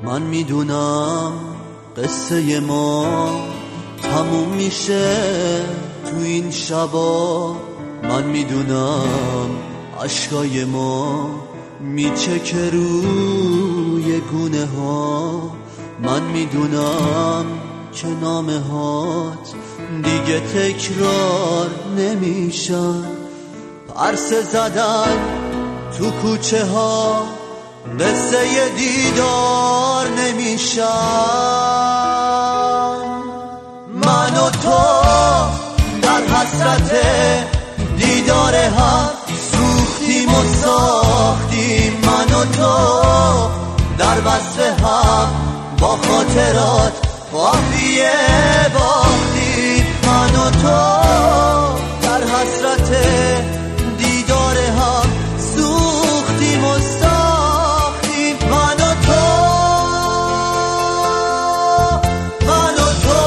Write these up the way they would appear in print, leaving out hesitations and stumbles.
من میدونم قصه ما تموم میشه تو این شبا، من میدونم عشقای ما میچکه روی گونه ها، من میدونم که نامه هات دیگه تکرار نمیشن، پرسه زدن تو کوچه ها قصه دیدار نمیشن. من و تو در حسرت دیدار هم سوختیم و ساختیم، من و تو در وصف هم با خاطرات قافیه باختیم، من و تو در حسرت دیدار هم سوختیم و ساختیم، من و تو، من و تو.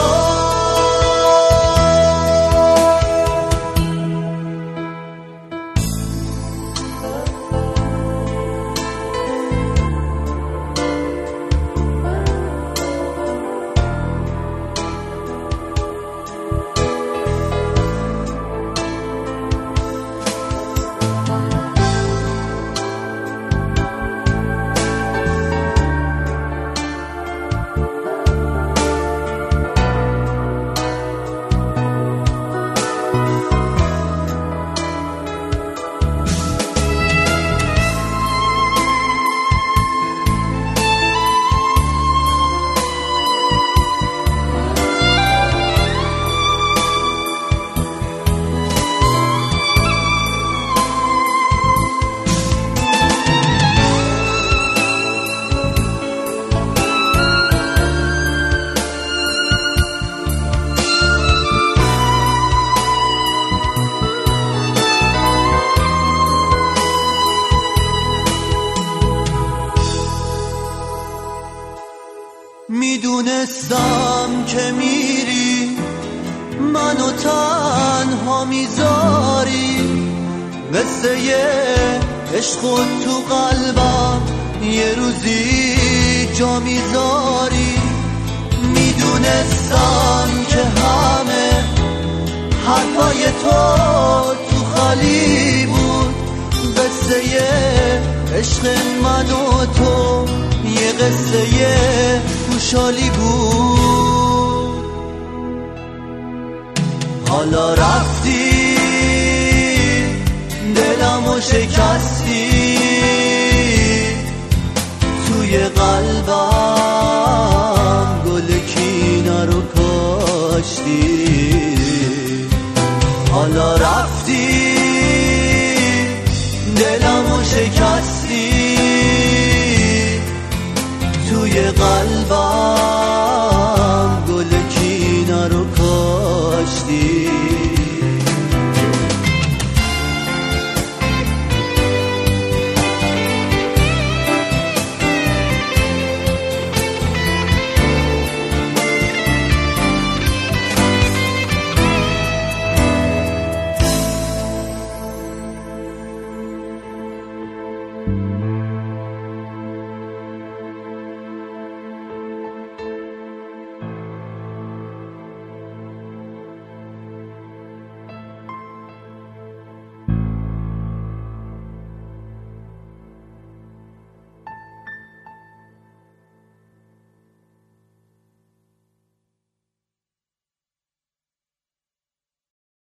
میدونستم که میری منو تنها میذاری، قصه عشق تو قلبم یه روزی جا میذاری، میدونستم که همه حرفای تو خالی بود، قصه عشق من و تو یه قصه خوشحالی بود. حالا رفتی دلمو شکستی، توی قلبم گل کینه رو کاشتی، حالا رفتی